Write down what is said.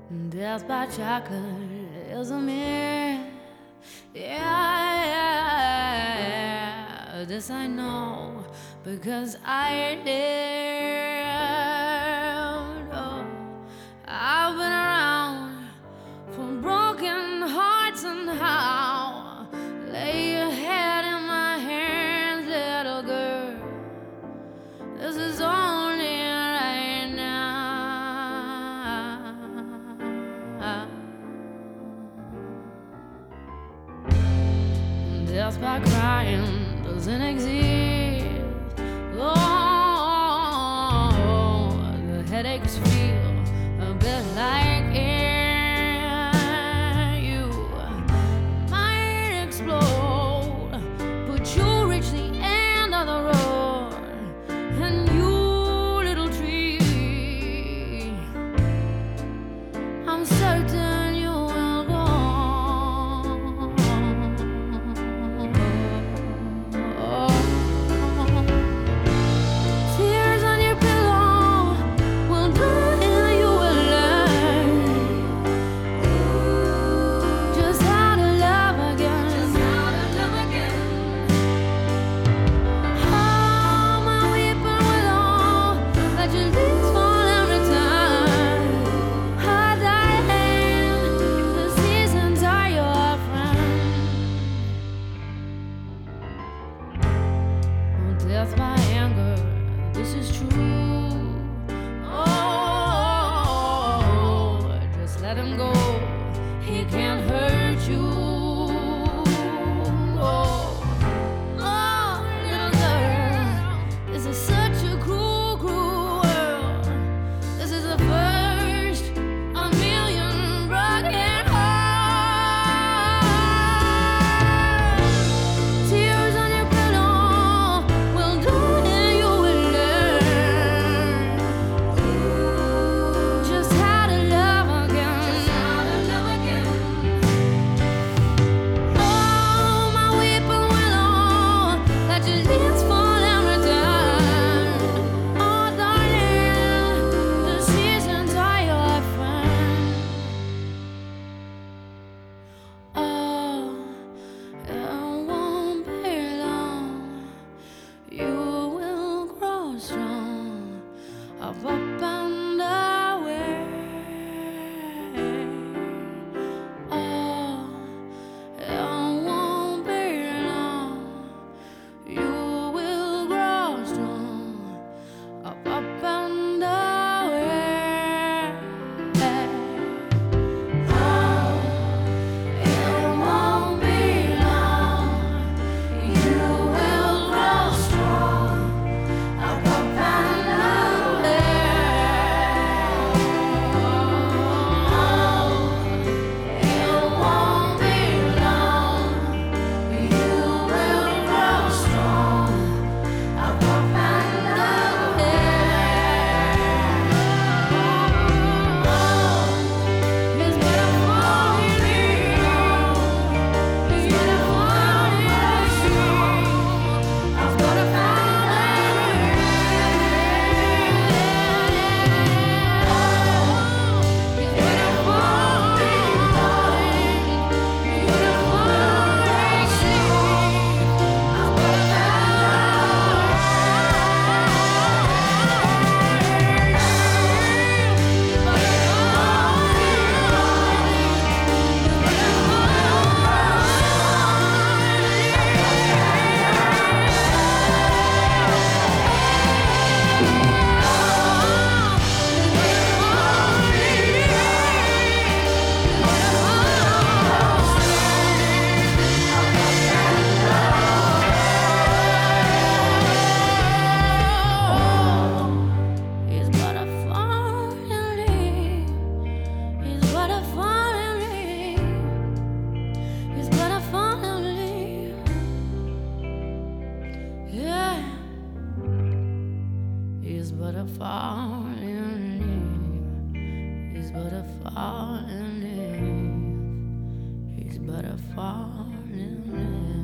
Death by chocolate is a myth. Yeah, this I know because I lived. Oh, I've been around for broken hearts and how. Lay your head in my hands, little girl. This is only right now. Death by crying doesn't exist. Oh, the headaches feel a bit like air. You might explode, but you'll reach the end of the road. And you, little tree, I'm certain you will go. Tears on your pillow will do and you will learn just how to love again. Oh, my weeping willow, let your leaves fall and return. Oh, darling, the seasons are your friend. Oh, death by anger, this is true. Oh, just let him go. He can't hurt you. Oh, oh, little girl, this is such a cruel, cruel world. This is the first a million broken hearts. Tears on your pillow will do and you will learn just how to love again. Oh, my weeping willow, let your leaves fall and return. Oh, darling, the seasons are your friend. Oh, it won't be long. You will grow strong up and away. Oh, it won't be long. You will grow strong up and away. Oh, it won't be long. You will grow strong up and He's but a falling leaf. He's but a falling leaf. He's but a falling leaf.